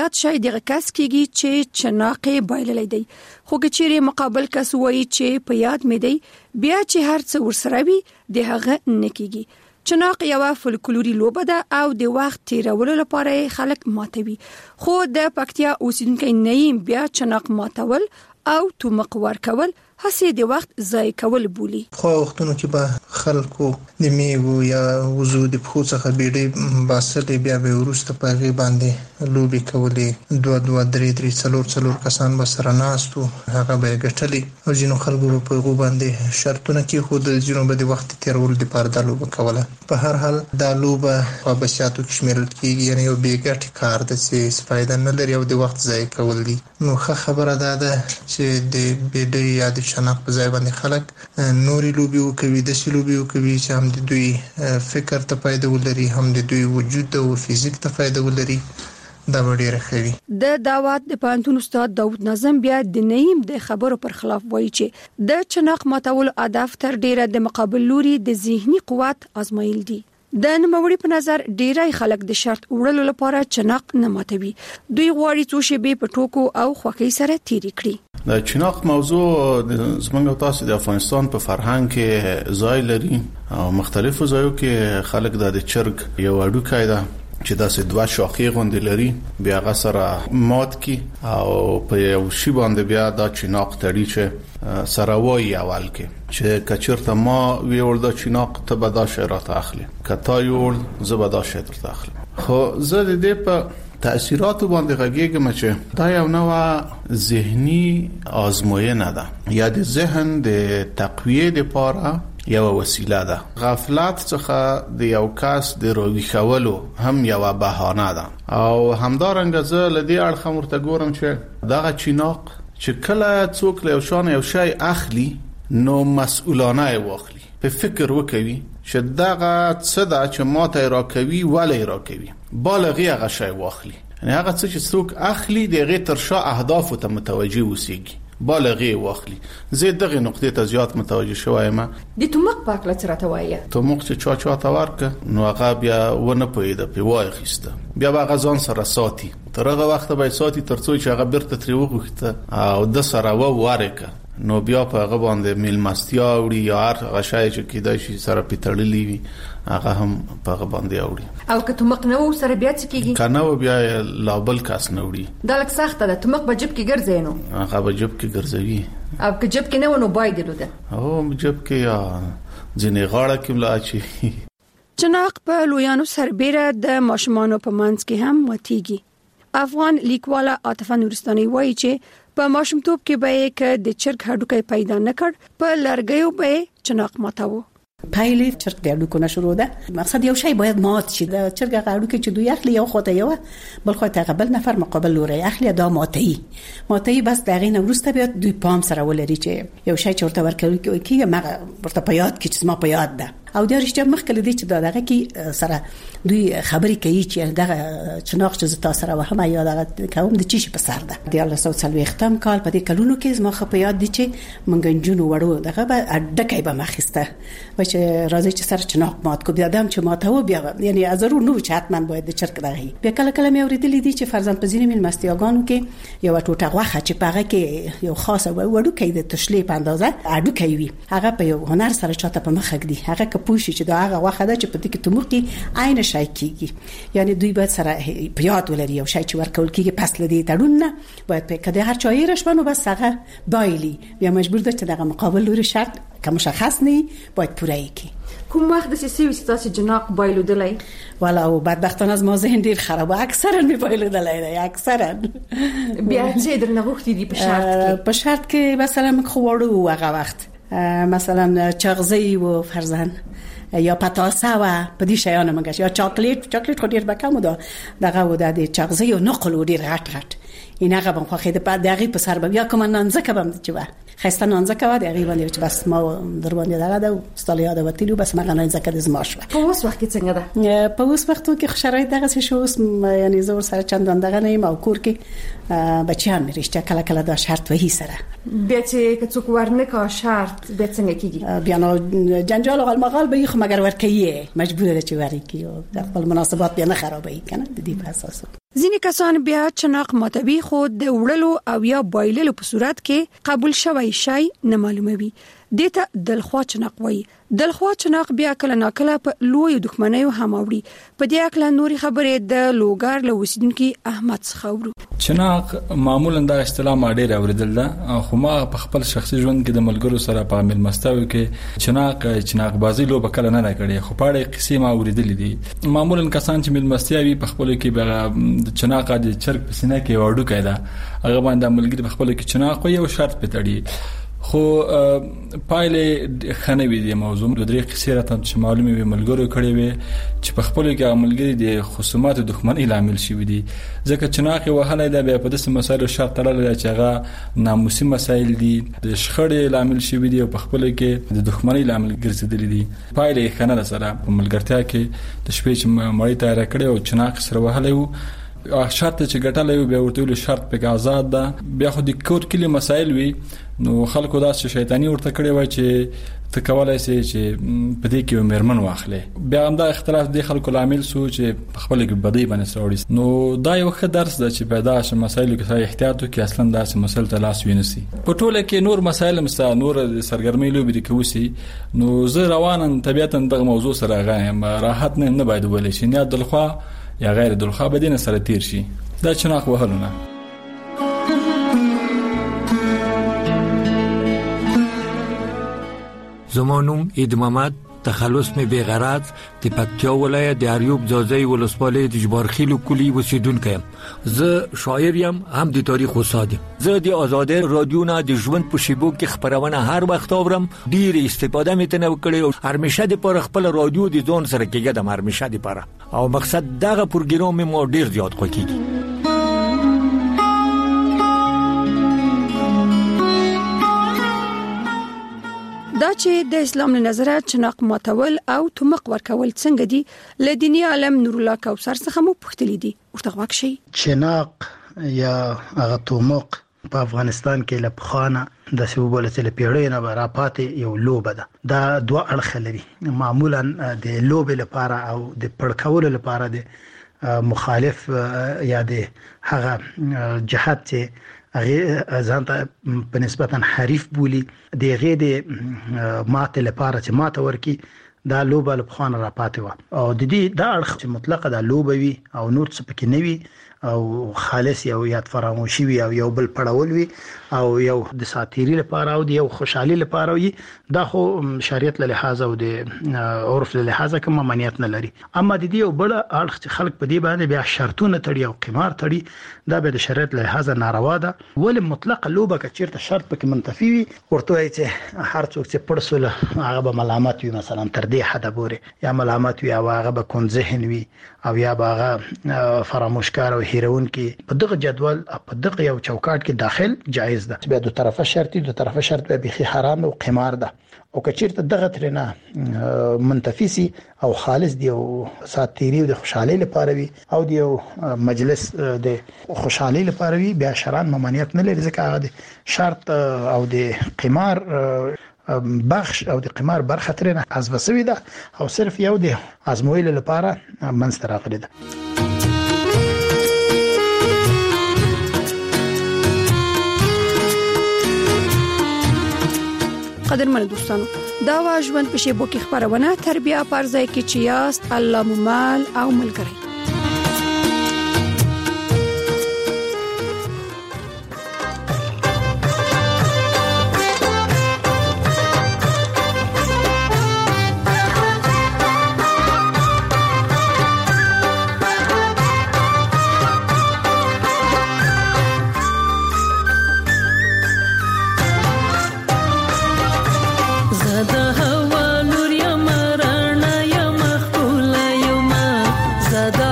مات شاید دغه کس کېږي چې چناقې بایللی دی، خو که چیرې مقابل کس وایي چې په یاد مې دی، بیا چې هر څه ورسره وي د هغه نه کېږي. چناق یوه فولکلوري لوبه ده او د وخت تیرولو لپاره خلک ماتوي، خو د پکتیا اوسیدونکي نه یم بیا چناق ماتول او تومق ورکول هسې د وخت ضایع کول بولي. خو وختونو کې به خلکو د میوو یا وزو د پخو څخه بیډۍ باسلې، بیا به وروسته په هغې باندې لوبې کولې. 2 3 4 کسان به سره ناست وو، هغه به یې ګټلې او ځینو خلکو به په هغو باندې شرطونه کېښودل، ځینو به د وخت تېرولو دپاره دا لوبه کوله. په هر حال دا لوبه په بسیاتو کې شمیرل کېږي، یعنې یو بې ګټې کار ده چې فایده نه لري او د وخت ضایع کول دي. نو ښه خبره دا ده چې د بیډۍ یا د چناق په ځای باندې خلک نورې لوبې وکوي، داسې لوبې وکوي چې هم د دوی فکر ته فایده ولري، هم د دوی وجود او فزیک ته فایده ولري. دا به ډېره ښه وي. د دعوت د پوهنتون استاد داود نظم بیا د نیم د خبرو پر خلاف وایي چې د چناق ماتولو هدف تر ډیره د مقابل لوري د ذهني قوت ازمایل دي. د نوموړي په نظر ډیری خلک د شرط وړلو لپاره چناق نه ماتوي، دوی غواړي څو شیبې په ټوکو او خوښۍ سره تیری کړي. د چناق موضوع زموږ تاسو د افغانستان په فرهنګ کې ځای لري او مختلفو ځایو کې خلک د چرګ یو اډوکای ده چې داسې 2 شاخې غوندې لري، بیا هغه سره مات کی او په یو شی باندې بیا دا چناق تړي چې سره وایي اول کې چې کچرته ما ویول دا چناق ته به دا شرات اخلي، کتا یول زه به دا شرات اخلم. خو زه د دې په تأثیراتو باندې غږیږم چې دا یو نوع ذهنی آزموینه ده یا د ذهن د تقویه لپاره یو وسیله ده. غفلت څخه د یو کس د راویښولو هم یو بهانه ده او همدارنګه زه له دې اړخه ورته ګورم چې دغه چناق چې کله څوک له شان یو شی اخلي نو مسؤلانه واخلي، په فکر وکوي چې دغه څه ده چې ماته راکوي ولې راکوي، بالغي هغه شی واخلي، یعنی هغه څه چې څوک اخلي دغه تر شا اهداف ته متوجه وسیږي، بالغي واخلي. زه دغه نقطې ته زیات متوجه شوم. د تومق په اړه څه راته وایي؟ تومق چې چا ته ورکه نو هغه بیا ونه پوهیده په وای خسته، بیا هغه ځان سره ساتي، تر هغه وخت به ساتي ترڅو چې هغه برته تری وغوښته او د سره ورکه، نو بیا په هغه باندې میلمستیا وړي یا هر هغه شای چې کیدای شي سره پیتړلی وي هغه هم په هغه باندې وړي. او که تومق نه و سره بیا څه کیږي؟ کنه بیا لابل کاس نه وړي. دا لک سخته ده، تومق په جيب کې ګرځي نو هغه په جيب کې ګرځوي، او که جيب کې نه ونو باید لوده او جيب کې یا ځنې غاړه کې ملاچي. چناق په لویانو سربېره د ماشومانو په منځ کې هم ماتيږي. افغان لیکواله عاطفه نورستاني وایي چې په ماشومتوب کې به کې د چرګ هډوکي پیدا نکړ، په لرګیو به چناق ماتاوه. پایلې چرګ د هډوکو نشرو ده، مقصد یو شی باید مات شي. د چرګ هډوکي چې دوی اخلي یو خواته یو بل خواته بل نفر مقابل لوري اخلي دا ماتي بس دغه نه ورسته بیا دوی پام سره ولري چې یو شی چې ورته ورکوي کیږي مغه ورته په یاد کې چې ما په یاد ده او د رښتیا مخکله دي چې دغه کې سره دوی خبرې کوي چې دغه چناق چې تاسو سره وهم یا دغه کوم د چی په سر ده. د 1940 کال په دې کلونو کې زما خو په یاد دي چې منګ جنونو وړو دغه به ډکې به مخسته و چې راځي چې سره چناق مات کو بیا دم چې ماتو بیا یعنی ضرور نو چې حتما باید د چرګ دغه بیا کله مې اوریدلې دي چې فرضاً په ځینې ملمستیاګانو کې یو ټوټه غوښه چې په هغه کې یو خاصه وړو کې د تشلې په اندازه اډو کوي، هغه په یو هنر سره چاته په مخ کې دي، هغه پوښي چې دا هغه واخه ده چې په دې کې تومقي عین شای کیږي، یعنی دوی باید سره په یاد ولري یو شای چې ورکول کیږي پس لدی تړون نه باید په کده هر چای رشمنو بس هغه بایلی بیا مجبور ده چې دغه مقابل لوري شرط که مشخص نه باید پوره کی. کوم وخت د سیسي تاسو جناق بایلو دلای؟ والا او بدبختانه از ما ذهن ډیر خراب اکثرا می بایلو دلای اکثرا بیا چې درنه وختي دی په شرط کې مثلا خو وړو هغه وخت مثلا چغزی و فرزن یا پتاسه و په دې شیانو منګش یا چاکلیټ خو ډیر بکم ده دغه و د چغزی او نقل ډیر غټ این هغه بم خو خېده په دغه په سر بیا کوم نن ځکه بم چې خسته نانځه کوي د غیبان چې بس ما در باندې دغه د استاد یاد وتیلو بس ما نانځه کده زما شو. په اوس وخت کې څنګه ده؟ په اوس وخت کې شرایط دغه څه شو، یعنی زور سره چندان دغه نه یم او کور کې بچیان مې رښتیا کله کله دا شرط وهي سره بیا چې کڅوک ورنه کا شرط بیا څنګه کیږي؟ بیا نو جنجال او غلمغال به خو مگر ورکیه مجبور ده چې وري کی او خپل مناسبات بیا نه خرابوي کنه د دې په اساس. ځینې کسان بیا چناق ماتوي خو د وړلو او یا بایللو په صورت کې قبول شوی شي نه معلوموي. دته دلخوا چناق وایي. دلخوا چناق بیا کله ناکله په لوی دښمنیو هم اوړي. په دې اکل نوري خبرې د لوګار له وسیدونکو احمد څخاورو. چناق معمولا د اصطلاح ما ډیر اوریدل ده، خو ما په خپل شخصي ژوند کې د ملګرو سره په عمل مستوي کې چناق بازی لوب کله نه کړی، خو په اړه قصې ما اوریدل دي. معمولا کسان چې مل مستیاوي په خپل کې د چناق د چرګ په سینه کې وړو کېده، هغه باندې ملګری په خپل کې چناق یو شرط پټړي، خو پایله خنوي دي. موضوع د درې قصې راته چې معلومه وي ملګرو کړي وي چې په خپل کې ملګری د خصومات دښمنۍ لامل شي دي، ځکه چناق وهله د بیا په داسې مسایلو شرط تړل چې هغه ناموسي مسایل دي، د شخړې لامل شي دي او په خپل کې د دښمنۍ لامل ګرځېدل دي. پایله خنه سره په ملګرتیا کې د شپې چې مړی تیار کړي او چناق سره وهله وو شرط چې ګټلې بیا ورته شرط په آزاد ده. بیا خو د کور کلی مسایل وي نو خلکو دا شیطانی ورته کړی و چې ته کولای شې چې په دې کې مرمن واخلې. بیا هم دا اختلاف د خلکو لامل سو چې په خپل کې بدی باندې سروړي. نو دا یو ښه درس ده چې پیدا شي مسایلو کې احتیاط وکړي، اصلا دا مسایل ته لاس ونیسي. په ټوله کې نور مسایل مستا نور سرګرمۍ لوبې کوي، نو زه روانم طبيعتا دغه موضوع سره غایم راحت نه باید ولې شي نه دلخوا یا غیر دلخوا بدینه سره تیر شي. دا چناق وهلونه. زمانوم اید محمد تخلص می بیغرض د پکتیا ولایت د اریوب ځاځي ولسوالۍ د جبارخیل کلی اوسیدونکی یم. زه شاعر یم هم د تاریخ استاد یم. زه د آزادۍ رادیو نه د ژوند په شیبو کې خبرونه هر وخت اورم، ډیر استفاده مې تنه وکړې او هرمشه د پر خپل رادیو د ځون سره کېږم هرمشه د پر او مقصد دغه پروګرام مې ډیر زیات خوښیږي. دا چې د اسلام له نظره چناق ماتول او تمق ورکول څنګه دي لدینی عالم نور الله کوثر څخه مو پوښتلی دي ورته واکشي. چناق یا هغه تمق په افغانستان کې له پخوانه د سیوبولت له پیړۍ نه راپاتې یو لوبه ده. دا دوه اړخ لري، معمولا د لوب لپاره او د پړکول لپاره د مخالف یا د هغه جهات چې هغه ځانته په نسبتا حریف بولی د غې د ماته لپاره چې ماته ورکی دا لوبه له خوانه را پاتې و او د دې دا اړخ چې مطلقه دا لوبه وي او نور څه پکې نه وي او خالص یو یاد فراموشي وي او یو بل پړول وي او یو د ساتيري لپاره او د یو خوشحالي لپاره وي. دا خو شریعت له لحاظ او د عرف له لحاظ کوم ممانعت نه لري. اما د دې یو بل اړخ چې خلک په دې باندې بیا شرطونه تړي او قمار تړي، دا به د شریعت له لحاظ ناروا ده. ول مطلق لوبه کچیرته شرط پکې منتفي وي ورته وایي چې هر څوک چې پړسول هغه به ملامت وي، مثلا تر دې حد پورې یا ملامت وي او هغه به کون ذهن وي او یا هغه فراموشکار او هیرون کې په دغه جدول په دغه یو چوکاټ کې داخل جایز ده. بیا دوه طرفه شرطي دوه طرفه شرط به بيخي حرام او قمار ده او کچیرته دغه ترنه منتفسي او خالص دی او ساتيري د خوشحالي لپاره وي او دی مجلس د خوشحالي لپاره وي، بیا شرعاً ممانعت نه لري ځکه هغه شرط او د قمار بخش او د قمار برخه ترنه حذف شوی ده او صرف یو د ازمویل لپاره منځ ته راغلی ده. قدرمن دوستانو، دا واژوند په شیبو کې خبرونه تربیه پرځای کې چیاست الله ممال او ملګری. زده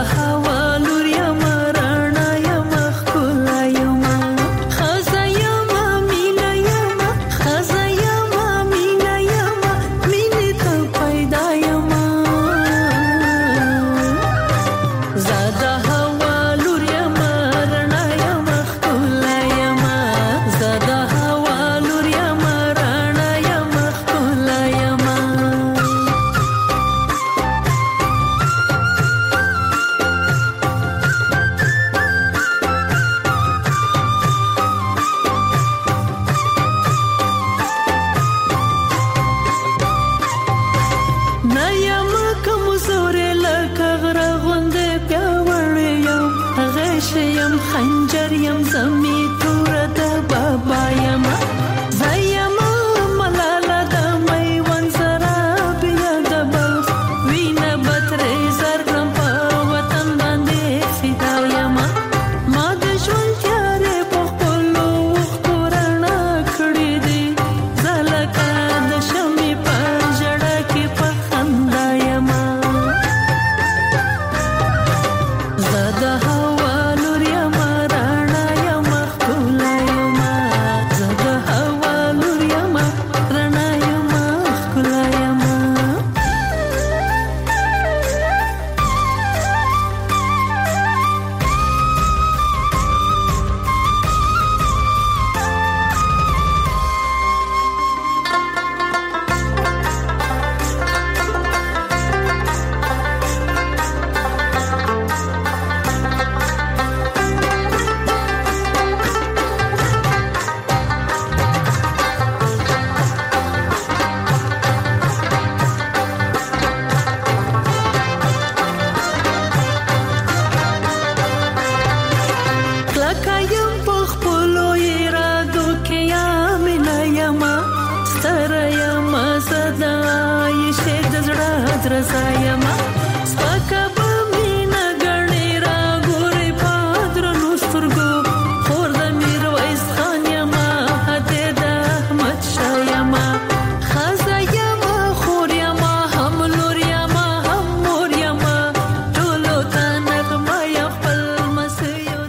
یم خنجر یم زمي تور د بابا یم